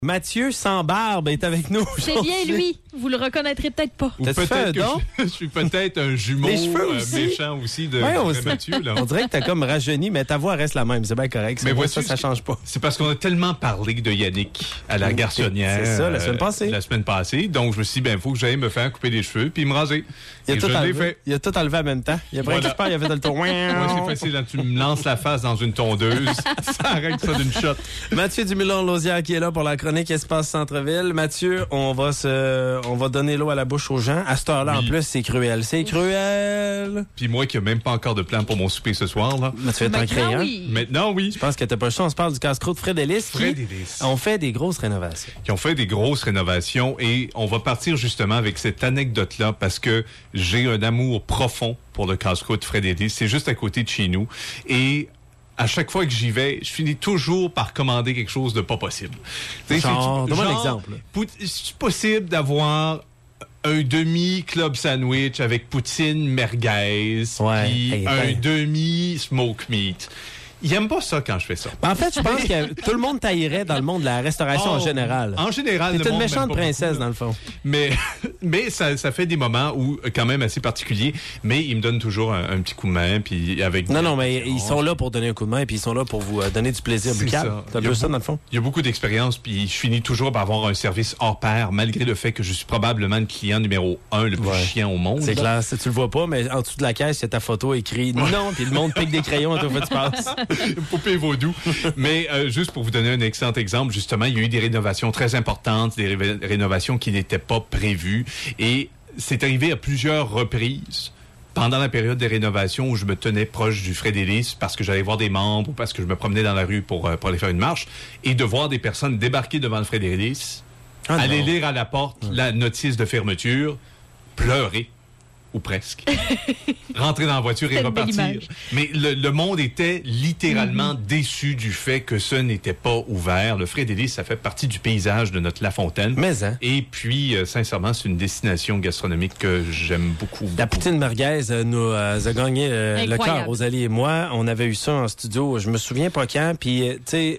Mathieu sans barbe est avec nous. C'est bien lui. Vous le reconnaîtrez peut-être pas. Ou peut-être que je suis peut-être un jumeau méchant aussi de Mathieu. Là. On dirait que t'as comme rajeuni, mais ta voix reste la même. C'est bien correct. Mais voici, ça change pas. C'est parce qu'on a tellement parlé de Yannick à la garçonnière. C'est ça, la semaine passée. La semaine passée. Donc, je me suis dit, il faut que j'aille me faire couper les cheveux puis me raser. Il a tout enlevé en même temps. Il a pris il a fait le tour. Moi, c'est facile. Là, tu me lances la face dans une tondeuse. Ça arrête ça d'une shot. Mathieu Dumulon-Lausière qui est là pour la chronique Espace Centre-Ville. Mathieu, on va donner l'eau à la bouche aux gens. À cette heure-là, en plus, c'est cruel. C'est cruel! Puis moi qui n'ai même pas encore de plan pour mon souper ce soir, là. Mathieu est en crayon. Oui. Maintenant, oui. Je pense que t'as pas le choix. On se parle du casse-croûte Fred Ellis. On fait des grosses rénovations. Qui ont fait des grosses rénovations et on va partir justement avec cette anecdote-là parce que j'ai un amour profond pour le casse-croûte Fred Ellis. C'est juste à côté de chez nous. Et à chaque fois que j'y vais, je finis toujours par commander quelque chose de pas possible. Donne-moi un exemple. C'est possible d'avoir un demi-club sandwich avec poutine merguez puis un demi-smoke meat. Il aime pas ça quand je fais ça. En fait, je pense que tout le monde taillerait dans le monde de la restauration en général. En général, c'est une méchante princesse, dans le fond. Mais ça fait des moments où, quand même assez particuliers, mais il me donne toujours un petit coup de main. Puis avec non, mais ils sont là pour donner un coup de main, puis ils sont là pour vous donner du plaisir buccal. T'as deux ça, dans le fond? Il y a beaucoup d'expérience, puis je finis toujours par avoir un service hors pair, malgré le fait que je suis probablement le client numéro 1, le plus chiant au monde. C'est clair, tu le vois pas, mais en dessous de la caisse, il y a ta photo écrite non, puis le monde pique des crayons à tout fois tu passes. Poupée vaudou. Mais juste pour vous donner un excellent exemple, justement, il y a eu des rénovations très importantes, des rénovations qui n'étaient pas prévues. Et c'est arrivé à plusieurs reprises pendant la période des rénovations où je me tenais proche du Fred Ellis parce que j'allais voir des membres ou parce que je me promenais dans la rue pour aller faire une marche et de voir des personnes débarquer devant le Fred Ellis, aller lire à la porte la notice de fermeture, pleurer. Ou presque. Rentrer dans la voiture et repartir. Mais le monde était littéralement déçu du fait que ce n'était pas ouvert. Le Fred Ellis, ça fait partie du paysage de notre Lafontaine. Mais Et puis, sincèrement, c'est une destination gastronomique que j'aime beaucoup. La poutine merguez nous a gagné le cœur, Rosalie et moi. On avait eu ça en studio, je me souviens pas quand. Puis, tu sais...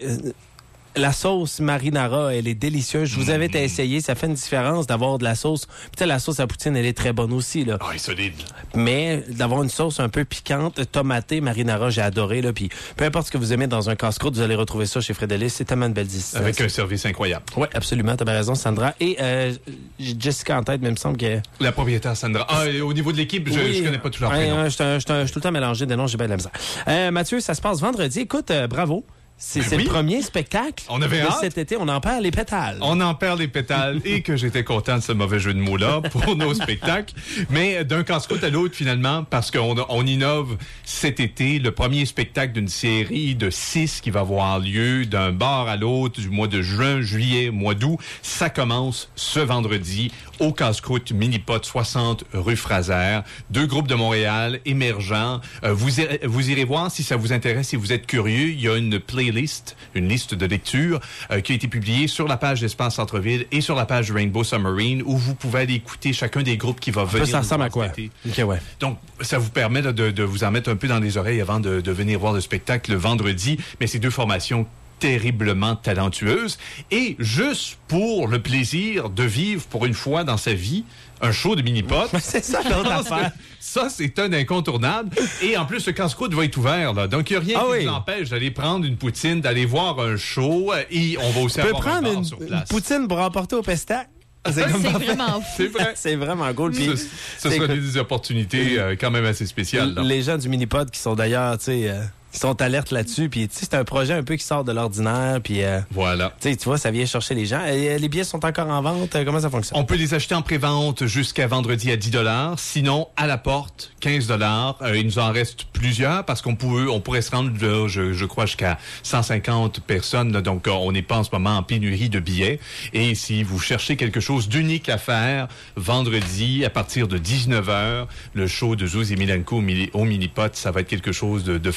La sauce marinara, elle est délicieuse. Je vous avais essayé. Ça fait une différence d'avoir de la sauce. Puis la sauce à poutine, elle est très bonne aussi, là. Ah, elle est solide. Mais d'avoir une sauce un peu piquante, tomatée, marinara, j'ai adoré, là. Puis peu importe ce que vous aimez dans un casse-croûte, vous allez retrouver ça chez Fred Ellis. C'est tellement une belle destination. Avec un service incroyable. Oui, absolument. T'as bien raison, Sandra. Et j'ai Jessica en tête, mais il me semble que... La propriétaire Sandra. Ah, au niveau de l'équipe, je connais pas tout leur prénom. Je suis tout le temps mélangé des noms, j'ai bien de la misère. Mathieu, ça se passe vendredi. Écoute, bravo. C'est le premier spectacle on avait hâte. Cet été. On en perd les pétales. On en perd les pétales et que j'étais content de ce mauvais jeu de mots-là pour nos spectacles. Mais d'un casse-croûte à l'autre, finalement, parce qu'on innove cet été, le premier spectacle d'une série de 6 qui va avoir lieu d'un bar à l'autre du mois de juin, juillet, mois d'août. Ça commence ce vendredi au casse-croûte Mini-Pot 60 rue Fraser. 2 groupes de Montréal émergents. Vous irez voir si ça vous intéresse, si vous êtes curieux. Il y a une playlist, une liste de lecture qui a été publiée sur la page d'Espace Centre-Ville et sur la page Rainbow Submarine où vous pouvez aller écouter chacun des groupes qui va venir. Ça ressemble à quoi? Okay, ouais. Donc, ça vous permet de vous en mettre un peu dans les oreilles avant de venir voir le spectacle le vendredi. Mais c'est 2 formations terriblement talentueuses et juste pour le plaisir de vivre pour une fois dans sa vie un show de Mini-Pot. C'est ça l'autre affaire. Ça, c'est un incontournable. Et en plus, le casse-croûte va être ouvert, là. Donc, il n'y a rien qui vous empêche d'aller prendre une poutine, d'aller voir un show. Et on va aussi avoir un bar sur place. Une poutine pour emporter au pestac. C'est vraiment fou. C'est vrai. C'est vraiment cool. Puis, ce sera des opportunités quand même assez spéciales. Là. Les gens du Mini-Pod qui sont d'ailleurs, tu sais... Ils sont alertes là-dessus, puis tu sais, c'est un projet un peu qui sort de l'ordinaire, puis voilà. Tu vois, ça vient chercher les gens. Les billets sont encore en vente. Comment ça fonctionne? On peut les acheter en pré-vente jusqu'à vendredi à 10$. Sinon, à la porte, 15$. Il nous en reste plusieurs parce qu'on pourrait se rendre, je crois, jusqu'à 150 personnes. Là, donc, on n'est pas en ce moment en pénurie de billets. Et si vous cherchez quelque chose d'unique à faire, vendredi, à partir de 19h, le show de Zouz et Milanko au Mini-Pot, ça va être quelque chose de flyé,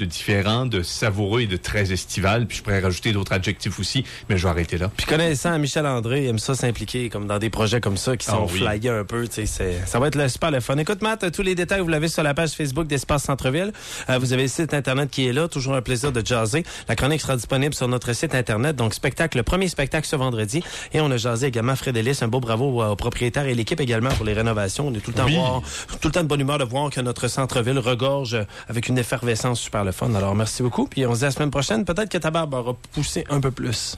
de différent, de savoureux et de très estival. Puis je pourrais rajouter d'autres adjectifs aussi, mais je vais arrêter là. Puis connaissant Michel André, il aime ça s'impliquer comme dans des projets comme ça qui sont flyés un peu. Ça va être super le fun. Écoute, Matt, tous les détails, vous l'avez sur la page Facebook d'Espace Centre-Ville. Vous avez le site Internet qui est là. Toujours un plaisir de jaser. La chronique sera disponible sur notre site Internet. Donc, le premier spectacle ce vendredi. Et on a jasé également Fred Ellis. Un beau bravo aux propriétaires et l'équipe également pour les rénovations. On est tout le temps de bonne humeur de voir que notre centre-ville regorge avec une effervescence super le fun. Alors, merci beaucoup. Puis on se dit à la semaine prochaine. Peut-être que ta barbe aura poussé un peu plus.